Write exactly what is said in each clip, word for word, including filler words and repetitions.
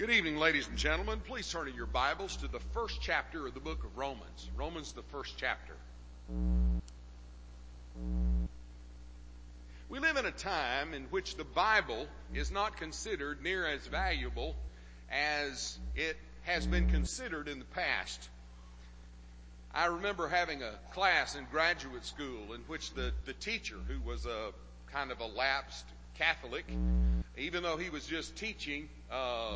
Good evening, ladies and gentlemen. Please turn in your Bibles to the first chapter of the book of Romans. Romans, the first chapter. We live in a time in which the Bible is not considered near as valuable as it has been considered in the past. I remember having a class in graduate school in which the, the teacher, who was a kind of a lapsed Catholic, even though he was just teaching uh,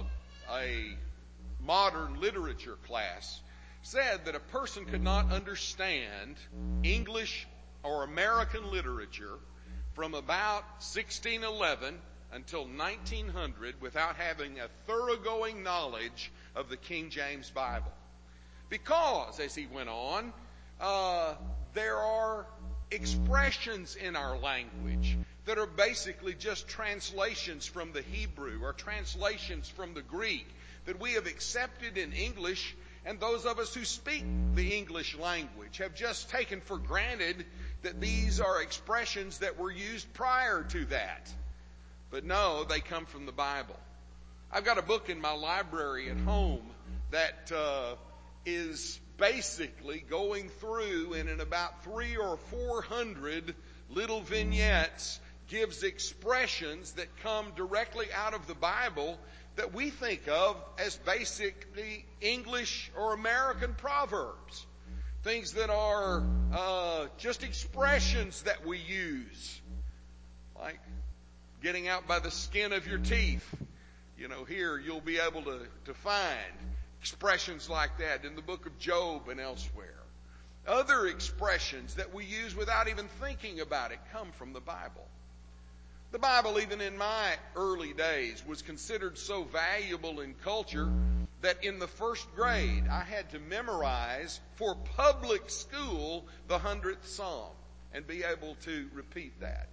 a modern literature class, said that a person could not understand English or American literature from about sixteen eleven until nineteen hundred without having a thoroughgoing knowledge of the King James Bible. Because, as he went on, uh, there are expressions in our language that are basically just translations from the Hebrew or translations from the Greek that we have accepted in English, and those of us who speak the English language have just taken for granted that these are expressions that were used prior to that. But no, they come from the Bible. I've got a book in my library at home that uh, is basically going through, and in about three or four hundred little vignettes gives expressions that come directly out of the Bible that we think of as basically English or American proverbs. Things that are uh, just expressions that we use, like getting out by the skin of your teeth. You know, here you'll be able to, to find expressions like that in the book of Job and elsewhere. Other expressions that we use without even thinking about it come from the Bible. The Bible, even in my early days, was considered so valuable in culture that in the first grade I had to memorize for public school the hundredth Psalm and be able to repeat that.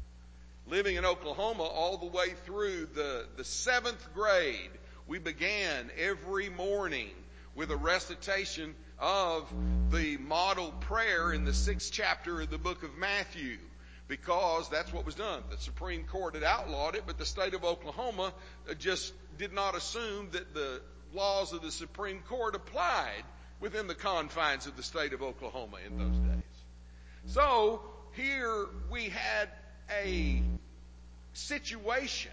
Living in Oklahoma all the way through the, the seventh grade, we began every morning with a recitation of the model prayer in the sixth chapter of the book of Matthew, because that's what was done. The Supreme Court had outlawed it, but the state of Oklahoma just did not assume that the laws of the Supreme Court applied within the confines of the state of Oklahoma in those days. So here we had a situation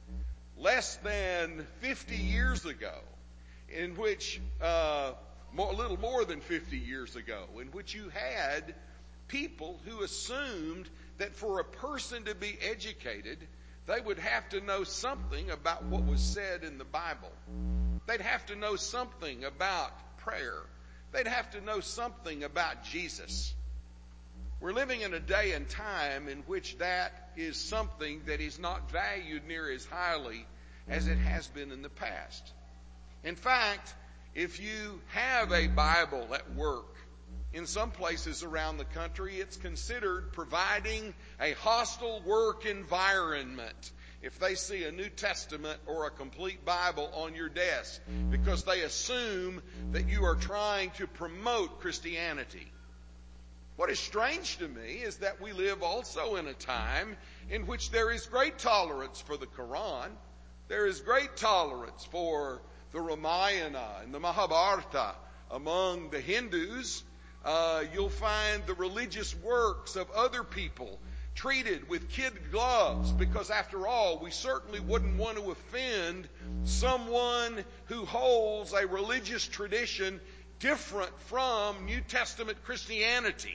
less than fifty years ago, in which, uh, more, a little more than fifty years ago, in which you had people who assumed that for a person to be educated, they would have to know something about what was said in the Bible. They'd have to know something about prayer. They'd have to know something about Jesus. We're living in a day and time in which that is something that is not valued near as highly as it has been in the past. In fact, if you have a Bible at work, in some places around the country, it's considered providing a hostile work environment if they see a New Testament or a complete Bible on your desk, because they assume that you are trying to promote Christianity. What is strange to me is that we live also in a time in which there is great tolerance for the Quran. There is great tolerance for the Ramayana and the Mahabharata among the Hindus. Uh, you'll find the religious works of other people treated with kid gloves, because after all, we certainly wouldn't want to offend someone who holds a religious tradition different from New Testament Christianity.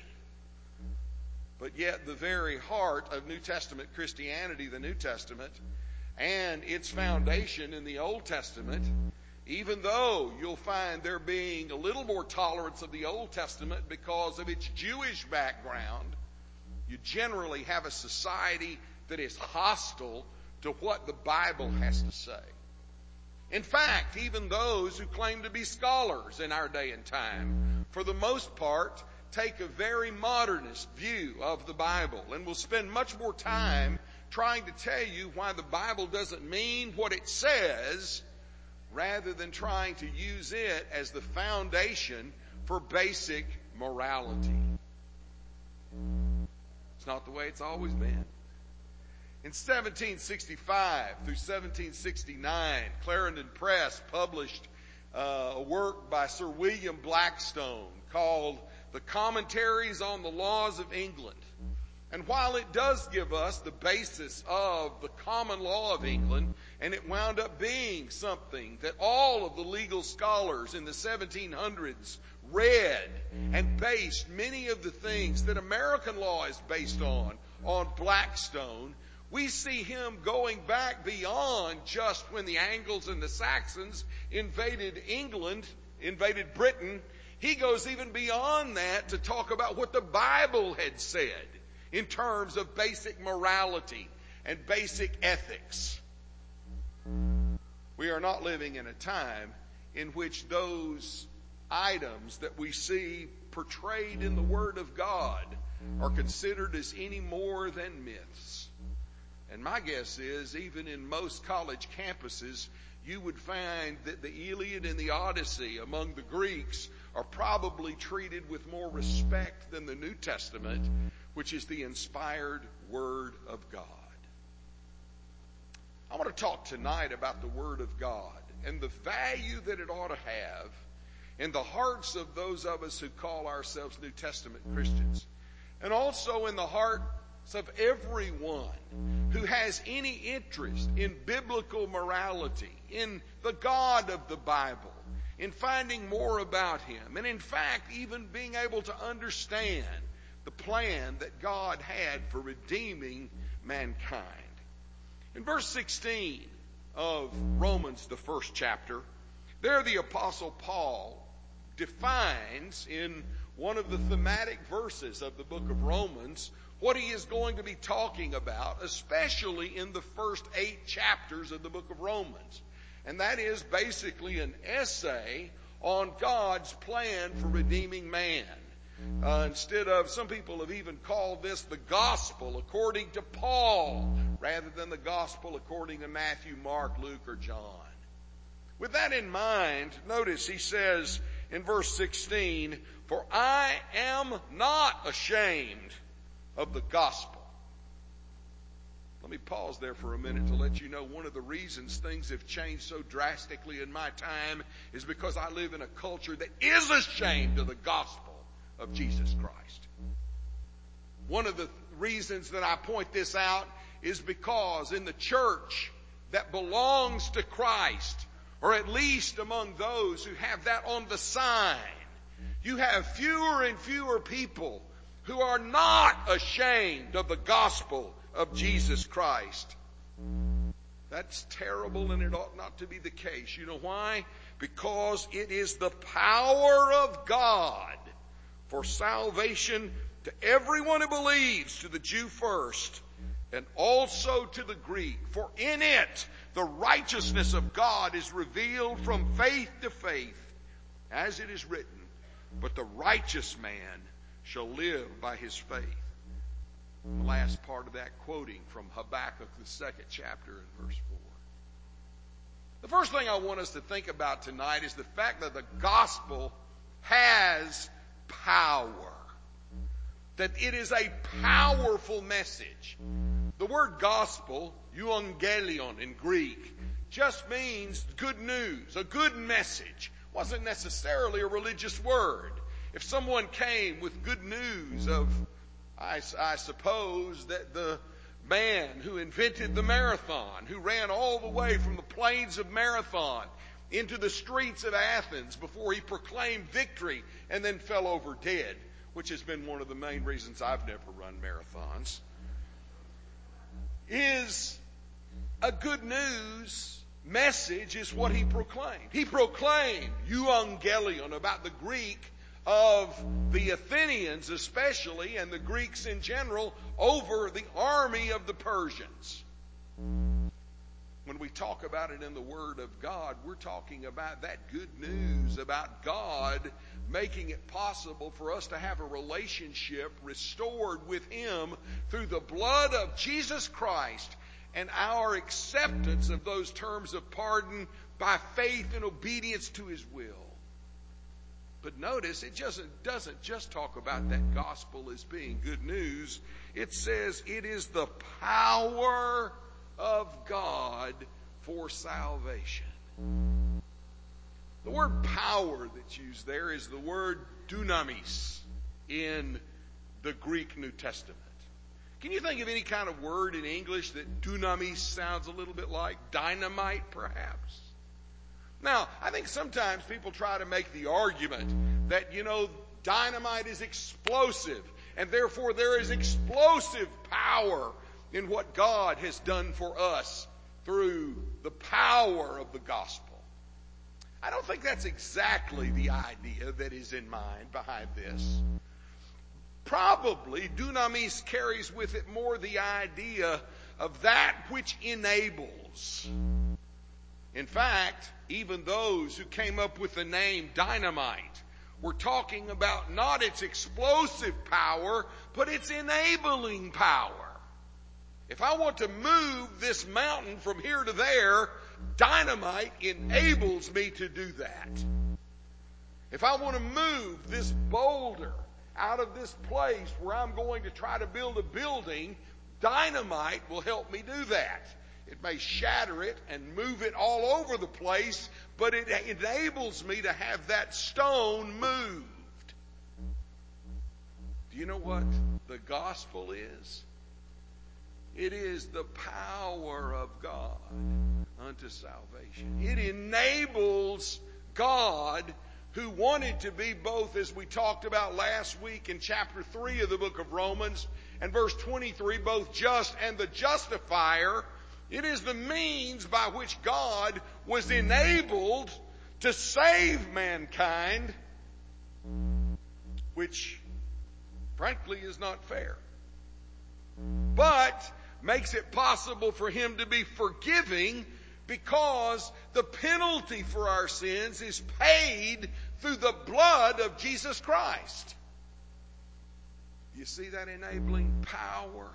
But yet the very heart of New Testament Christianity, the New Testament, and its foundation in the Old Testament, even though you'll find there being a little more tolerance of the Old Testament because of its Jewish background, you generally have a society that is hostile to what the Bible has to say. In fact, even those who claim to be scholars in our day and time, for the most part, take a very modernist view of the Bible and will spend much more time trying to tell you why the Bible doesn't mean what it says, rather than trying to use it as the foundation for basic morality. It's not the way it's always been. In seventeen sixty-five through seventeen sixty-nine, Clarendon Press published uh, a work by Sir William Blackstone called The Commentaries on the Laws of England. And while it does give us the basis of the common law of England, and it wound up being something that all of the legal scholars in the seventeen hundreds read and based many of the things that American law is based on, on Blackstone, we see him going back beyond just when the Angles and the Saxons invaded England, invaded Britain. He goes even beyond that to talk about what the Bible had said in terms of basic morality and basic ethics. We are not living in a time in which those items that we see portrayed in the Word of God are considered as any more than myths. And my guess is, even in most college campuses, you would find that the Iliad and the Odyssey among the Greeks are probably treated with more respect than the New Testament, which is the inspired Word of God. I want to talk tonight about the Word of God and the value that it ought to have in the hearts of those of us who call ourselves New Testament Christians, and also in the hearts of everyone who has any interest in biblical morality, in the God of the Bible, in finding more about Him, and in fact even being able to understand the plan that God had for redeeming mankind. In verse sixteen of Romans, the first chapter, there the Apostle Paul defines in one of the thematic verses of the book of Romans what he is going to be talking about, especially in the first eight chapters of the book of Romans. And that is basically an essay on God's plan for redeeming man. Uh, instead of, some people have even called this the gospel according to Paul, rather than the gospel according to Matthew, Mark, Luke, or John. With that in mind, notice he says in verse sixteen, "For I am not ashamed of the gospel." Let me pause there for a minute to let you know one of the reasons things have changed so drastically in my time is because I live in a culture that is ashamed of the gospel of Jesus Christ. One of the reasons that I point this out is because in the church that belongs to Christ, or at least among those who have that on the sign, you have fewer and fewer people who are not ashamed of the gospel of Jesus Christ. That's terrible, and it ought not to be the case. You know why? Because it is the power of God for salvation to everyone who believes, to the Jew first, and also to the Greek. For in it, the righteousness of God is revealed from faith to faith, as it is written, "But the righteous man shall live by his faith." The last part of that quoting from Habakkuk, the second chapter, in verse four. The first thing I want us to think about tonight is the fact that the gospel has power. That it is a powerful message. The word gospel, euangelion in Greek, just means good news, a good message. It wasn't necessarily a religious word. If someone came with good news of, I, I suppose, that the man who invented the marathon, who ran all the way from the plains of Marathon into the streets of Athens before he proclaimed victory and then fell over dead, which has been one of the main reasons I've never run marathons, is a good news message is what he proclaimed. He proclaimed euangelion about the Greek of the Athenians especially, and the Greeks in general, over the army of the Persians. When we talk about it in the Word of God, we're talking about that good news about God making it possible for us to have a relationship restored with Him through the blood of Jesus Christ and our acceptance of those terms of pardon by faith and obedience to His will. But notice, it just doesn't just talk about that gospel as being good news. It says it is the power of God for salvation. The word power that's used there is the word dunamis in the Greek New Testament. Can you think of any kind of word in English that dunamis sounds a little bit like? Dynamite, perhaps? Now, I think sometimes people try to make the argument that, you know, dynamite is explosive, and therefore there is explosive power in what God has done for us through the power of the gospel. I don't think that's exactly the idea that is in mind behind this. Probably dunamis carries with it more the idea of that which enables. In fact, even those who came up with the name dynamite were talking about not its explosive power, but its enabling power. If I want to move this mountain from here to there, dynamite enables me to do that. If I want to move this boulder out of this place where I'm going to try to build a building, dynamite will help me do that. It may shatter it and move it all over the place, but it enables me to have that stone moved. Do you know what the gospel is? It is the power of God unto salvation. It enables God, who wanted to be both, as we talked about last week in chapter three of the book of Romans and verse twenty-three, both just and the justifier. It is the means by which God was enabled to save mankind, which frankly is not fair, but makes it possible for Him to be forgiving, because the penalty for our sins is paid through the blood of Jesus Christ. You see that enabling power?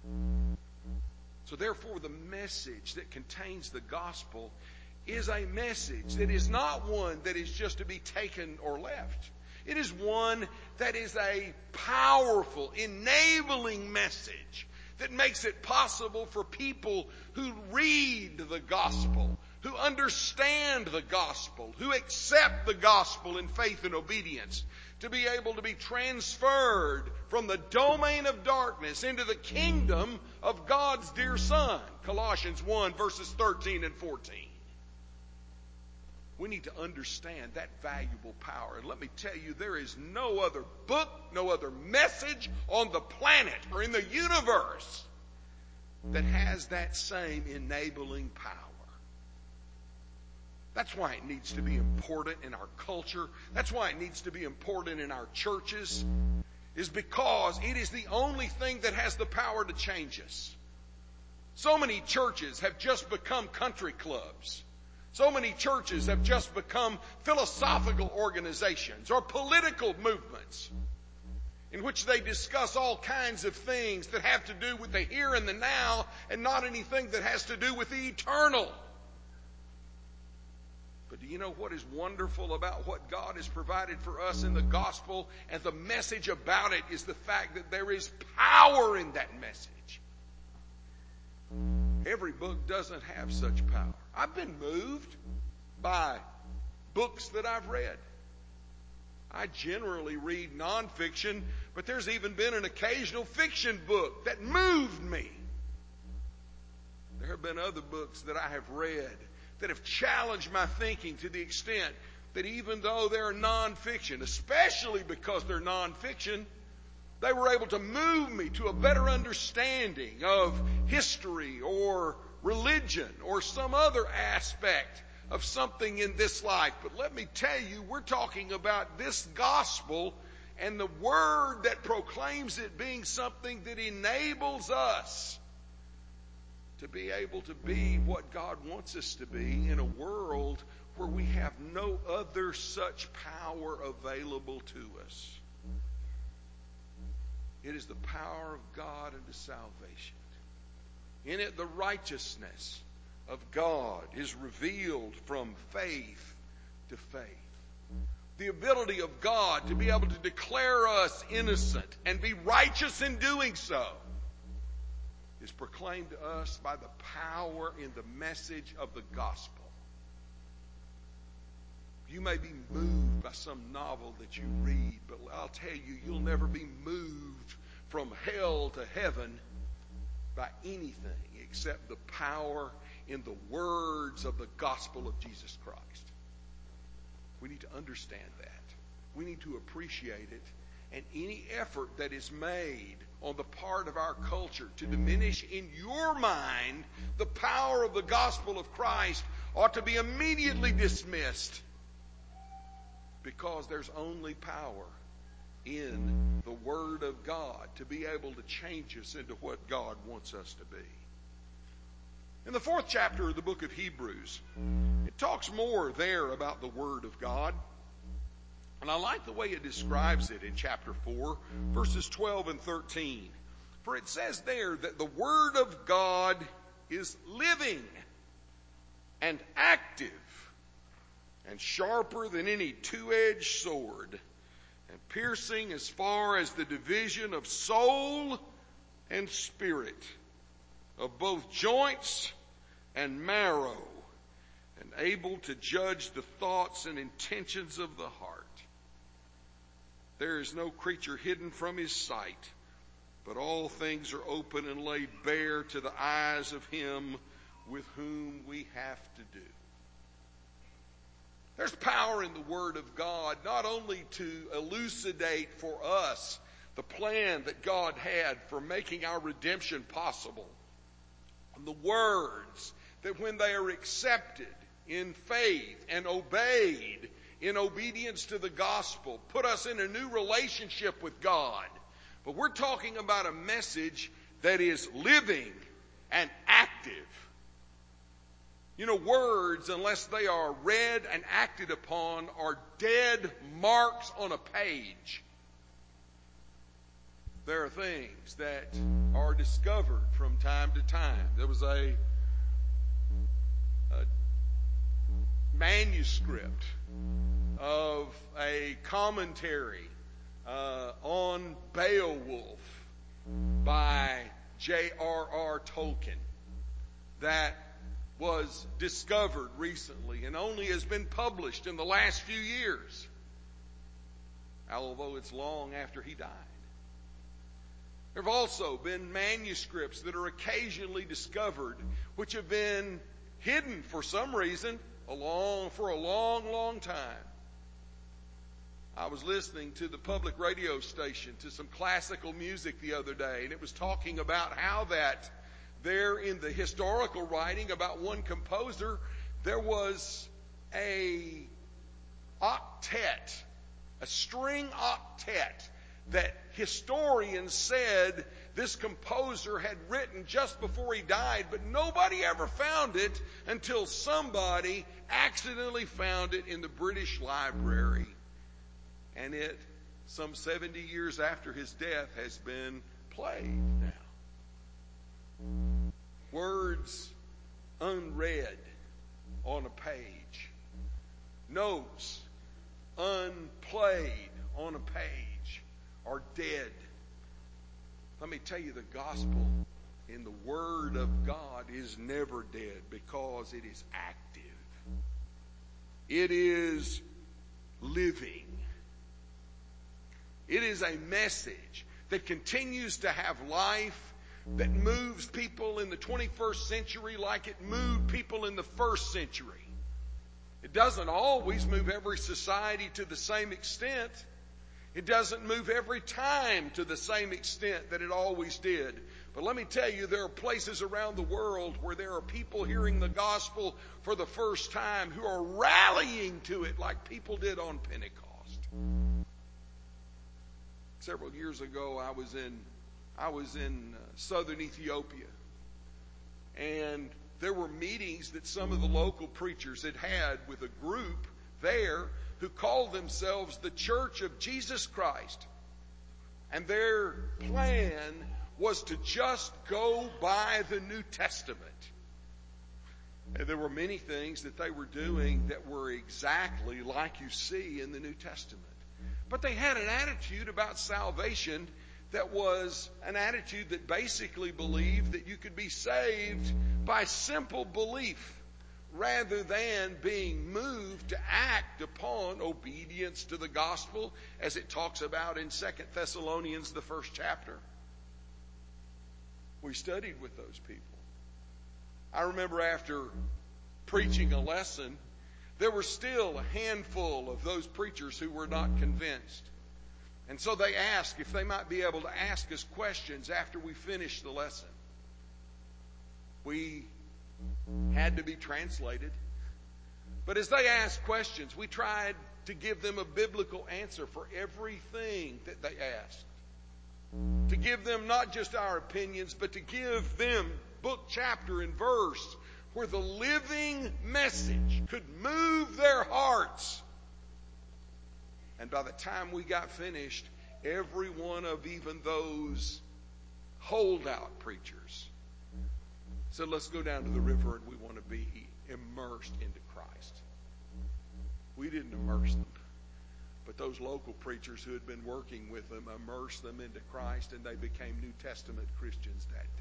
So therefore, the message that contains the gospel is a message that is not one that is just to be taken or left. It is one that is a powerful, enabling message that makes it possible for people who read the gospel, who understand the gospel, who accept the gospel in faith and obedience, to be able to be transferred from the domain of darkness into the kingdom of God's dear Son. Colossians one, verses thirteen and fourteen. We need to understand that valuable power. And let me tell you, there is no other book, no other message on the planet or in the universe that has that same enabling power. That's why it needs to be important in our culture. That's why it needs to be important in our churches, is because it is the only thing that has the power to change us. So many churches have just become country clubs. So many churches have just become philosophical organizations or political movements in which they discuss all kinds of things that have to do with the here and the now and not anything that has to do with the eternal. But do you know what is wonderful about what God has provided for us in the gospel? And the message about it is the fact that there is power in that message. Every book doesn't have such power. I've been moved by books that I've read. I generally read nonfiction, but there's even been an occasional fiction book that moved me. There have been other books that I have read that have challenged my thinking to the extent that even though they're nonfiction, especially because they're nonfiction, they were able to move me to a better understanding of history or religion or some other aspect of something in this life. But let me tell you, we're talking about this gospel and the word that proclaims it being something that enables us to be able to be what God wants us to be in a world where we have no other such power available to us. It is the power of God unto salvation. In it, the righteousness of God is revealed from faith to faith. the ability of God to be able to declare us innocent and be righteous in doing so, is proclaimed to us by the power in the message of the gospel. You may be moved by some novel that you read, but I'll tell you, you'll never be moved from hell to heaven by anything except the power in the words of the gospel of Jesus Christ. We need to understand that. We need to appreciate it. And any effort that is made on the part of our culture to diminish in your mind the power of the gospel of Christ ought to be immediately dismissed, because there's only power in the Word of God to be able to change us into what God wants us to be. In the fourth chapter of the book of Hebrews, it talks more there about the Word of God. And I like the way it describes it in chapter four, verses twelve and thirteen. For it says there that the Word of God is living and active and sharper than any two-edged sword, and piercing as far as the division of soul and spirit, of both joints and marrow, and able to judge the thoughts and intentions of the heart. There is no creature hidden from his sight, but all things are open and laid bare to the eyes of him with whom we have to do. There's power in the Word of God, not only to elucidate for us the plan that God had for making our redemption possible, and the words that when they are accepted in faith and obeyed in obedience to the gospel, put us in a new relationship with God. But we're talking about a message that is living and active. You know, words, unless they are read and acted upon, are dead marks on a page. There are things that are discovered from time to time. There was a, a manuscript of a commentary uh, on Beowulf by J R R Tolkien that was discovered recently and only has been published in the last few years, although it's long after he died. There have also been manuscripts that are occasionally discovered which have been hidden for some reason a long, for a long, long time. I was listening to the public radio station to some classical music the other day, and it was talking about how that there in the historical writing about one composer, there was a octet, a string octet that historians said this composer had written just before he died, but nobody ever found it until somebody accidentally found it in the British Library. And it, some seventy years after his death, has been played now. Words unread on a page. Notes unplayed on a page are dead. Let me tell you, the gospel in the Word of God is never dead because it is active. It is living. It is a message that continues to have life, that moves people in the twenty-first century like it moved people in the first century. It doesn't always move every society to the same extent. It doesn't move every time to the same extent that it always did. But let me tell you, there are places around the world where there are people hearing the gospel for the first time who are rallying to it like people did on Pentecost. Several years ago, I was in I was in uh, southern Ethiopia, and there were meetings that some of the local preachers had had with a group there who called themselves the Church of Jesus Christ. And their plan was to just go by the New Testament. And there were many things that they were doing that were exactly like you see in the New Testament. But they had an attitude about salvation that was an attitude that basically believed that you could be saved by simple belief rather than being moved to act upon obedience to the gospel, as it talks about in Second Thessalonians, the first chapter. We studied with those people. I remember after preaching a lesson, there were still a handful of those preachers who were not convinced. And so they asked if they might be able to ask us questions after we finished the lesson. We had to be translated. But as they asked questions, we tried to give them a biblical answer for everything that they asked. To give them not just our opinions, but to give them book, chapter, and verse where the living message could move their hearts. And by the time we got finished, every one of even those holdout preachers said, let's go down to the river and we want to be immersed into Christ. We didn't immerse them, but those local preachers who had been working with them immersed them into Christ, and they became New Testament Christians that day.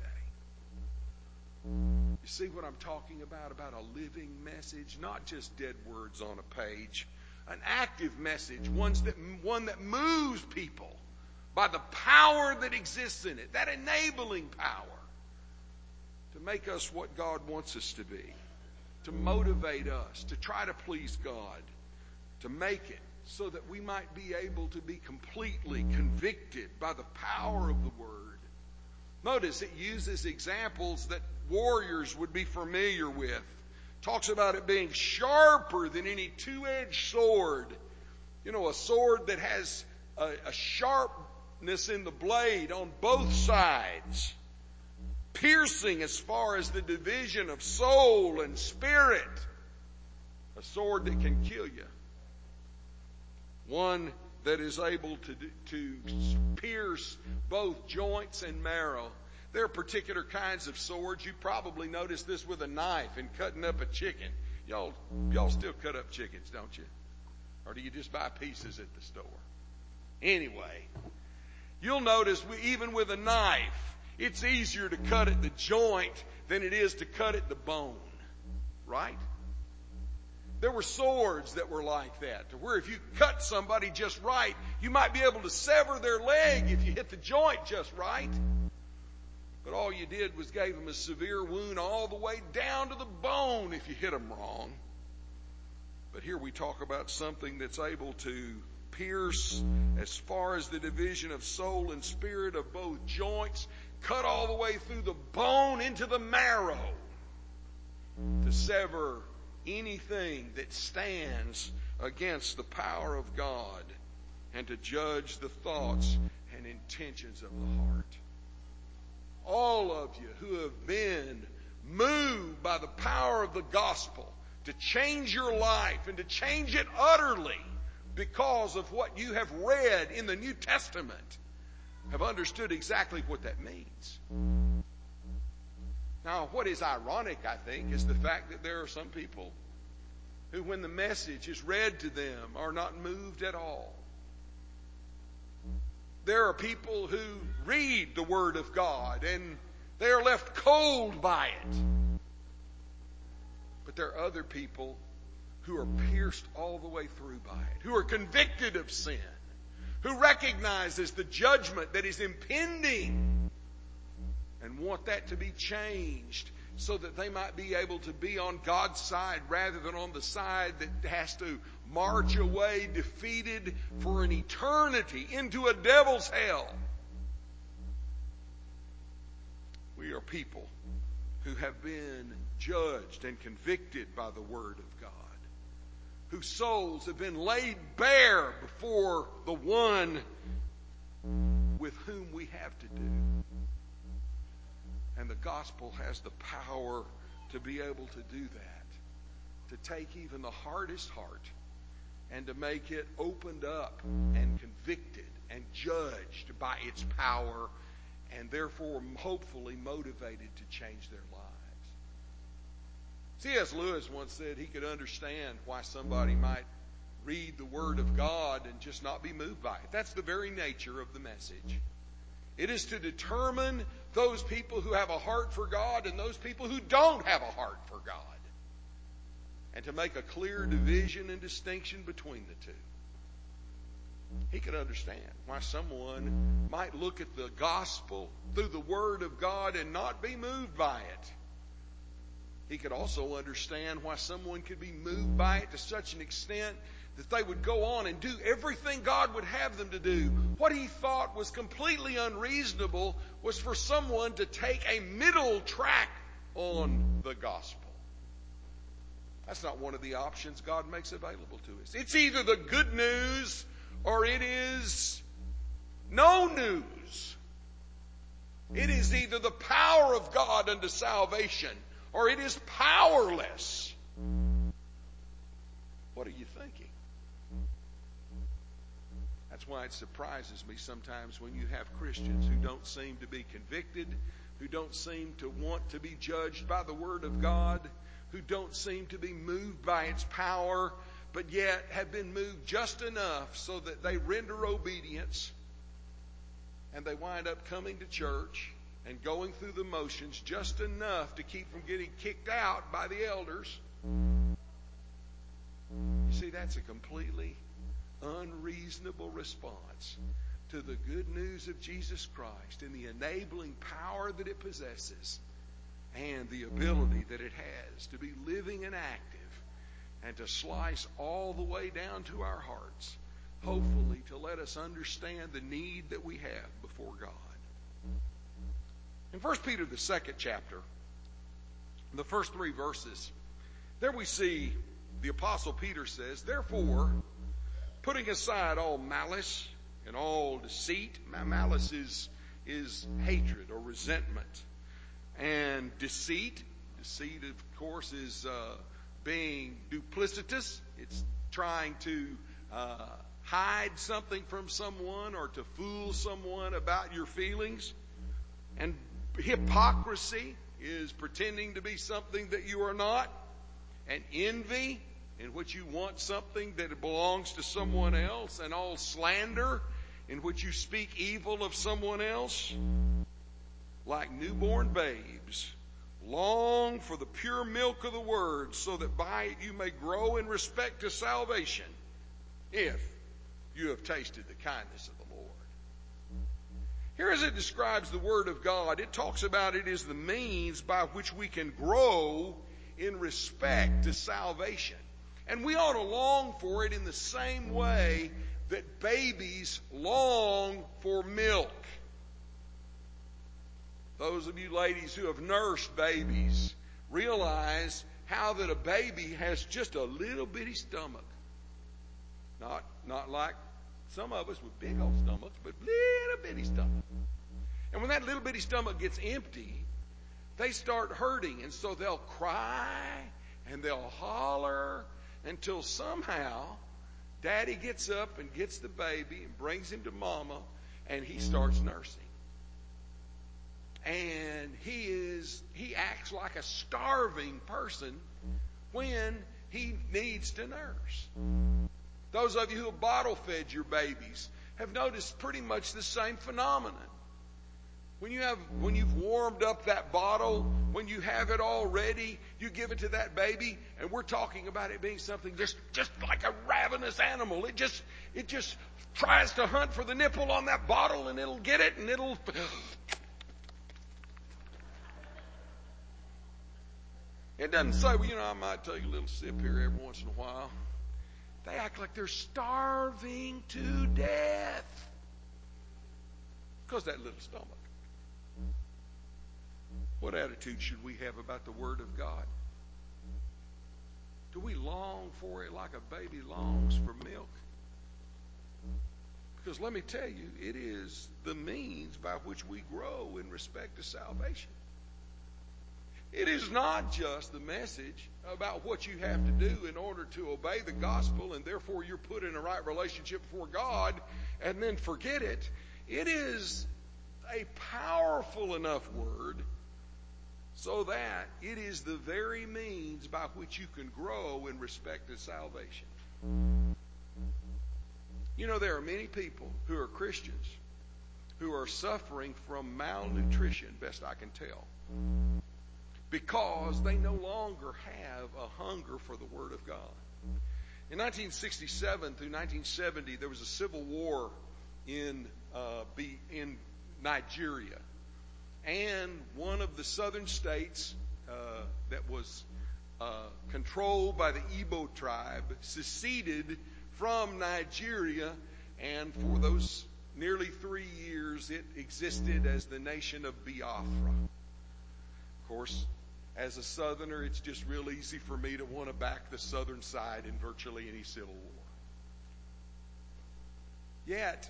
You see what I'm talking about? About a living message, not just dead words on a page. An active message, one's that, one that moves people by the power that exists in it, that enabling power to make us what God wants us to be, to motivate us, to try to please God, to make it so that we might be able to be completely convicted by the power of the Word. Notice it uses examples that warriors would be familiar with. Talks about it being sharper than any two-edged sword. You know, a sword that has a, a sharpness in the blade on both sides. Piercing as far as the division of soul and spirit. A sword that can kill you. One that is able to, to pierce both joints and marrow. There are particular kinds of swords. You probably noticed this with a knife in cutting up a chicken. Y'all, y'all still cut up chickens, don't you? Or do you just buy pieces at the store? Anyway, you'll notice we, even with a knife, it's easier to cut at the joint than it is to cut at the bone. Right? There were swords that were like that, to where if you cut somebody just right, you might be able to sever their leg if you hit the joint just right. But all you did was gave them a severe wound all the way down to the bone if you hit them wrong. But here we talk about something that's able to pierce as far as the division of soul and spirit of both joints, cut all the way through the bone into the marrow, to sever anything that stands against the power of God, and to judge the thoughts and intentions of the heart. All of you who have been moved by the power of the gospel to change your life and to change it utterly because of what you have read in the New Testament have understood exactly what that means. Now, what is ironic, I think, is the fact that there are some people who, when the message is read to them, are not moved at all. There are people who read the Word of God and they are left cold by it. But there are other people who are pierced all the way through by it, who are convicted of sin, who recognizes the judgment that is impending and want that to be changed so that they might be able to be on God's side rather than on the side that has to march away defeated for an eternity into a devil's hell. We are people who have been judged and convicted by the Word of God, whose souls have been laid bare before the one with whom we have to do. And the gospel has the power to be able to do that, to take even the hardest heart and to make it opened up and convicted and judged by its power, and therefore hopefully motivated to change their lives. C S Lewis once said he could understand why somebody might read the Word of God and just not be moved by it. That's the very nature of the message. It is to determine those people who have a heart for God and those people who don't have a heart for God. And to make a clear division and distinction between the two. He could understand why someone might look at the gospel through the Word of God and not be moved by it. He could also understand why someone could be moved by it to such an extent that they would go on and do everything God would have them to do. What he thought was completely unreasonable was for someone to take a middle track on the gospel. That's not one of the options God makes available to us. It's either the good news or it is no news. It is either the power of God unto salvation or it is powerless. What are you thinking? That's why it surprises me sometimes when you have Christians who don't seem to be convicted, who don't seem to want to be judged by the Word of God, who don't seem to be moved by its power, but yet have been moved just enough so that they render obedience and they wind up coming to church and going through the motions just enough to keep from getting kicked out by the elders. You see, that's a completely unreasonable response to the good news of Jesus Christ and the enabling power that it possesses and the ability that it has to be living and active and to slice all the way down to our hearts, hopefully to let us understand the need that we have before God. In First Peter, the second chapter, the first three verses, there we see the Apostle Peter says, "Therefore, putting aside all malice and all deceit," malice is, is hatred or resentment, and deceit, deceit of course is uh, being duplicitous. It's trying to uh, hide something from someone or to fool someone about your feelings. And hypocrisy is pretending to be something that you are not. And envy, in which you want something that belongs to someone else. And all slander, in which you speak evil of someone else. Like newborn babes, long for the pure milk of the Word, so that by it you may grow in respect to salvation, if you have tasted the kindness of the Lord. Here as it describes the Word of God, it talks about it as the means by which we can grow in respect to salvation. And we ought to long for it in the same way that babies long for milk. Those of you ladies who have nursed babies realize how that a baby has just a little bitty stomach. Not, not like some of us with big old stomachs, but little bitty stomach. And when that little bitty stomach gets empty, they start hurting. And so they'll cry and they'll holler until somehow Daddy gets up and gets the baby and brings him to Mama and he starts nursing. And he is, he acts like a starving person when he needs to nurse. Those of you who have bottle fed your babies have noticed pretty much the same phenomenon. When you have, when you've warmed up that bottle, when you have it all ready, you give it to that baby, and we're talking about it being something just, just like a ravenous animal. It just, it just tries to hunt for the nipple on that bottle, and it'll get it, and it'll. It doesn't say, well, you know, I might take a little sip here every once in a while. They act like they're starving to death because that little stomach. What attitude should we have about the Word of God? Do we long for it like a baby longs for milk? Because let me tell you, it is the means by which we grow in respect to salvation. It is not just the message about what you have to do in order to obey the gospel and therefore you're put in a right relationship before God and then forget it. It is a powerful enough word so that it is the very means by which you can grow in respect to salvation. You know, there are many people who are Christians who are suffering from malnutrition, best I can tell, because they no longer have a hunger for the Word of God. In nineteen sixty-seven through nineteen seventy, there was a civil war in uh, be, in Nigeria. And one of the southern states uh, that was uh, controlled by the Igbo tribe seceded from Nigeria, and for those nearly three years it existed as the nation of Biafra. Of course, as a southerner, it's just real easy for me to want to back the southern side in virtually any civil war. Yet,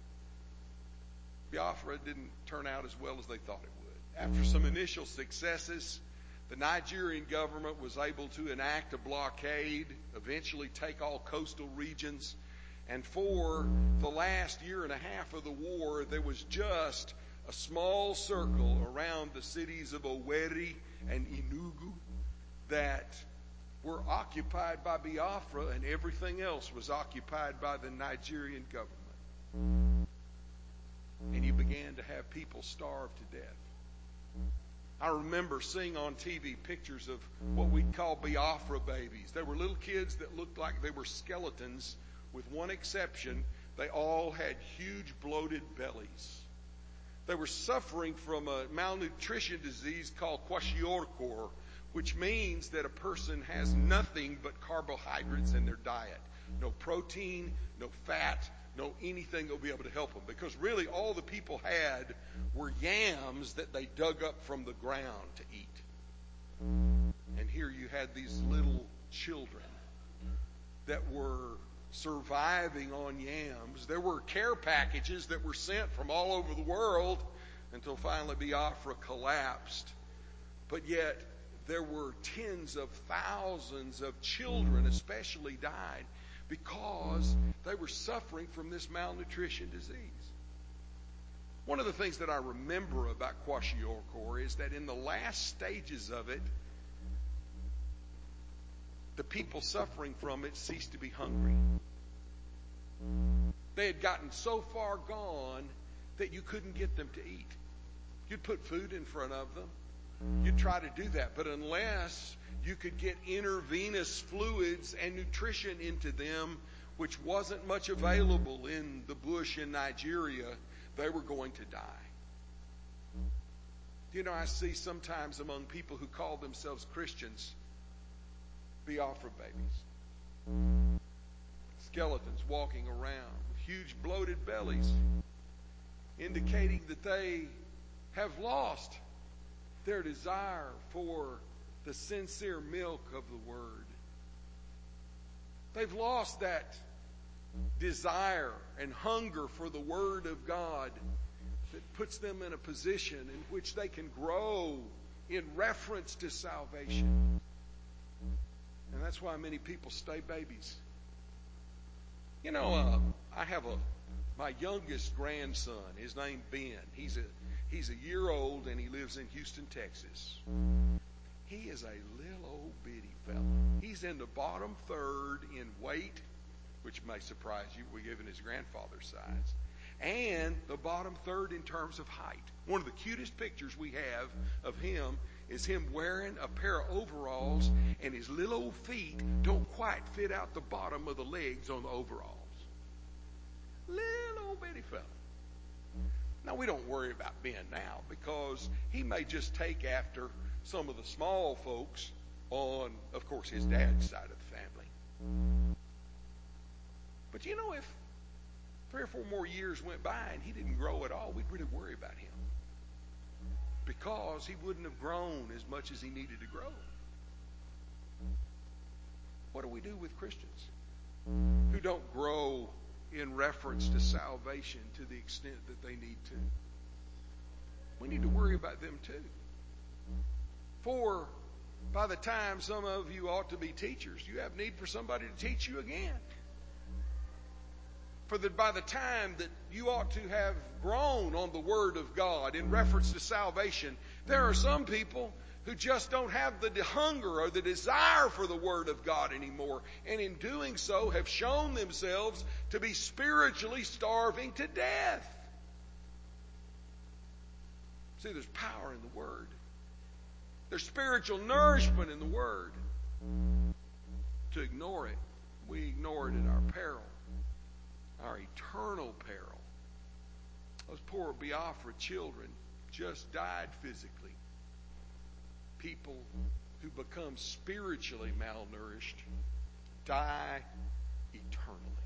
Biafra didn't turn out as well as they thought it would. After some initial successes, the Nigerian government was able to enact a blockade, eventually take all coastal regions, and for the last year and a half of the war, there was just a small circle around the cities of Owerri and Enugu that were occupied by Biafra, and everything else was occupied by the Nigerian government. And you began to have people starve to death. I remember seeing on T V pictures of what we'd call Biafra babies. They were little kids that looked like they were skeletons, with one exception. They all had huge bloated bellies. They were suffering from a malnutrition disease called kwashiorkor, which means that a person has nothing but carbohydrates in their diet. No protein, no fat, no anything that will be able to help them. Because really all the people had were yams that they dug up from the ground to eat. And here you had these little children that were surviving on yams. There were care packages that were sent from all over the world until finally Biafra collapsed. But yet there were tens of thousands of children especially died because they were suffering from this malnutrition disease. One of the things that I remember about kwashiorkor is that in the last stages of it, the people suffering from it ceased to be hungry. They had gotten so far gone that you couldn't get them to eat. You'd put food in front of them. You'd try to do that. But unless you could get intravenous fluids and nutrition into them, which wasn't much available in the bush in Nigeria, they were going to die. You know, I see sometimes among people who call themselves Christians, Biafra babies. Skeletons walking around with huge bloated bellies, indicating that they have lost their desire for the sincere milk of the Word. They've lost that desire and hunger for the Word of God that puts them in a position in which they can grow in reference to salvation. And that's why many people stay babies. You know, uh, I have a my youngest grandson. His name's Ben. He's a he's a year old and he lives in Houston, Texas. He is a little old bitty fella. He's in the bottom third in weight, which may surprise you, we given his grandfather's size, and the bottom third in terms of height. One of the cutest pictures we have of him is him wearing a pair of overalls, and his little old feet don't quite fit out the bottom of the legs on the overalls. Little old bitty fella. Now, we don't worry about Ben now because he may just take after some of the small folks on, of course, his dad's side of the family. But you know, if three or four more years went by and he didn't grow at all, we'd really worry about him, because he wouldn't have grown as much as he needed to grow. What do we do with Christians who don't grow in reference to salvation to the extent that they need to? We need to worry about them too. For by the time some of you ought to be teachers, you have need for somebody to teach you again. For that by the time that you ought to have grown on the Word of God in reference to salvation, there are some people who just don't have the hunger or the desire for the Word of God anymore, and in doing so have shown themselves to be spiritually starving to death. See, there's power in the Word. There's spiritual nourishment in the Word. To ignore it, we ignore it at our peril, our eternal peril. Those poor Biafra children just died physically. People who become spiritually malnourished die eternally.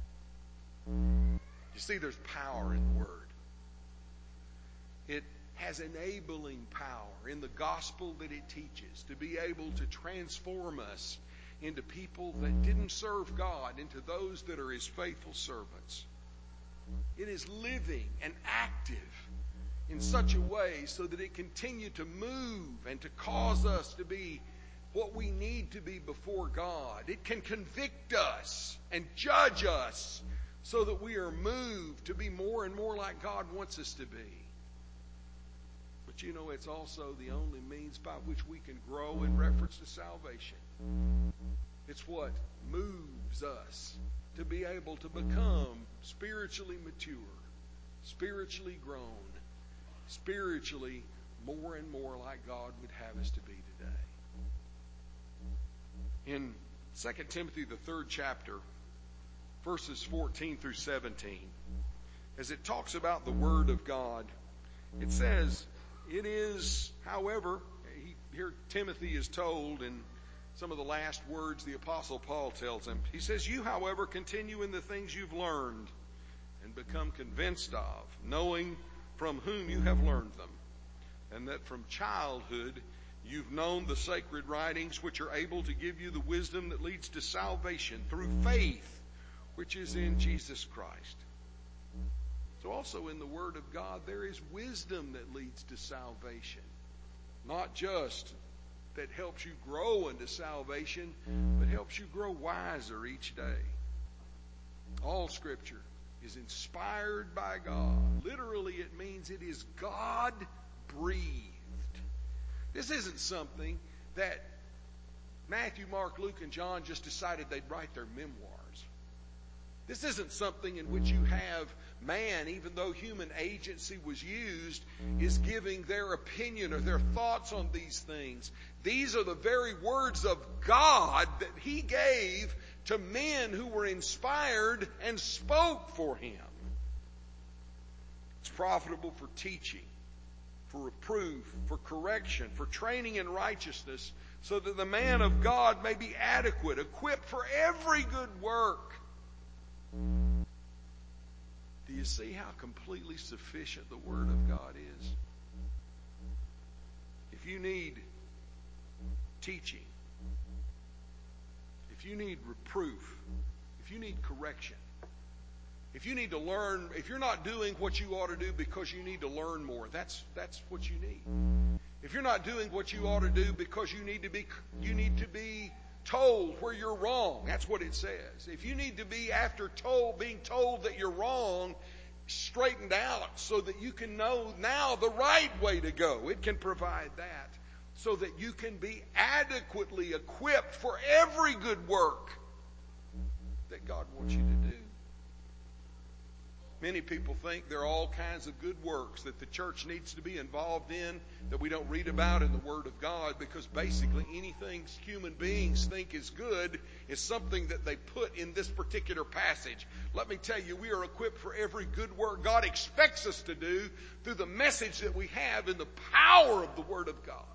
You see, there's power in the Word. It has enabling power in the gospel that it teaches to be able to transform us into people that didn't serve God, into those that are His faithful servants. It is living and active in such a way so that it continue to move and to cause us to be what we need to be before God. It can convict us and judge us so that we are moved to be more and more like God wants us to be. But you know, it's also the only means by which we can grow in reference to salvation. It's what moves us to be able to become spiritually mature, spiritually grown, spiritually more and more like God would have us to be today. In Second Timothy, the third chapter, verses fourteen through seventeen, as it talks about the Word of God, it says, it is, however, he, here Timothy is told in some of the last words the Apostle Paul tells him. He says, you, however, continue in the things you've learned and become convinced of, knowing from whom you have learned them, and that from childhood you've known the sacred writings, which are able to give you the wisdom that leads to salvation through faith, which is in Jesus Christ. So also in the Word of God, there is wisdom that leads to salvation. Not just that helps you grow into salvation, but helps you grow wiser each day. All Scripture is inspired by God. Literally, it means it is God-breathed. This isn't something that Matthew, Mark, Luke, and John just decided they'd write their memoirs. This isn't something in which you have man, even though human agency was used, is giving their opinion or their thoughts on these things. These are the very words of God that He gave to men who were inspired and spoke for Him. It's profitable for teaching, for reproof, for correction, for training in righteousness, so that the man of God may be adequate, equipped for every good work. Do you see how completely sufficient the Word of God is? If you need teaching, if you need reproof, if you need correction, if you need to learn, if you're not doing what you ought to do because you need to learn more, that's that's what you need. If you're not doing what you ought to do because you need to be you need to be told where you're wrong, that's what it says. If you need to be, after told being told that you're wrong, straightened out so that you can know now the right way to go, it can provide that so that you can be adequately equipped for every good work that God wants you to do. Many people think there are all kinds of good works that the church needs to be involved in that we don't read about in the Word of God, because basically anything human beings think is good is something that they put in this particular passage. Let me tell you, we are equipped for every good work God expects us to do through the message that we have in the power of the Word of God.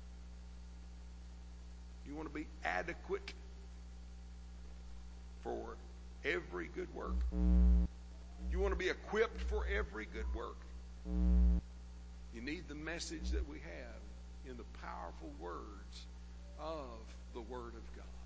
You want to be adequate for every good work. You want to be equipped for every good work. You need the message that we have in the powerful words of the Word of God.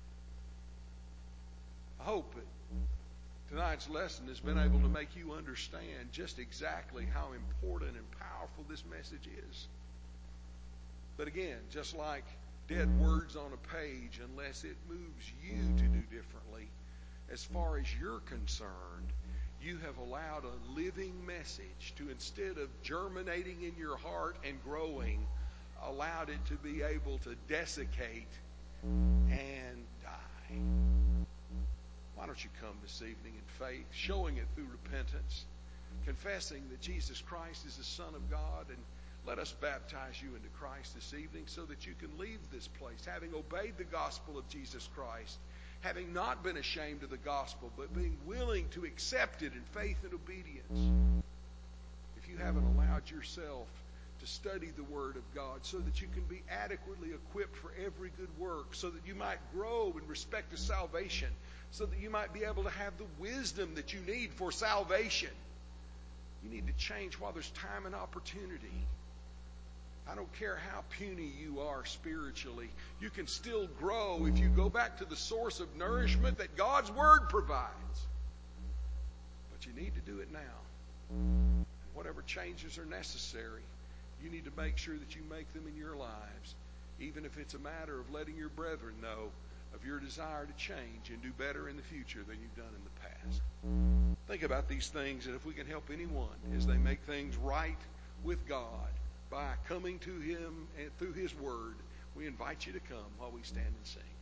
I hope that tonight's lesson has been able to make you understand just exactly how important and powerful this message is. But again, just like dead words on a page, unless it moves you to do differently, as far as you're concerned, you have allowed a living message to, instead of germinating in your heart and growing, allowed it to be able to desiccate and die. Why don't you come this evening in faith, showing it through repentance, confessing that Jesus Christ is the Son of God, and let us baptize you into Christ this evening so that you can leave this place, having obeyed the gospel of Jesus Christ, having not been ashamed of the gospel, but being willing to accept it in faith and obedience. If you haven't allowed yourself to study the Word of God so that you can be adequately equipped for every good work, so that you might grow in respect to salvation, so that you might be able to have the wisdom that you need for salvation, you need to change while there's time and opportunity. I don't care how puny you are spiritually. You can still grow if you go back to the source of nourishment that God's Word provides. But you need to do it now. And whatever changes are necessary, you need to make sure that you make them in your lives, even if it's a matter of letting your brethren know of your desire to change and do better in the future than you've done in the past. Think about these things, and if we can help anyone as they make things right with God by coming to Him and through His Word, we invite you to come while we stand and sing.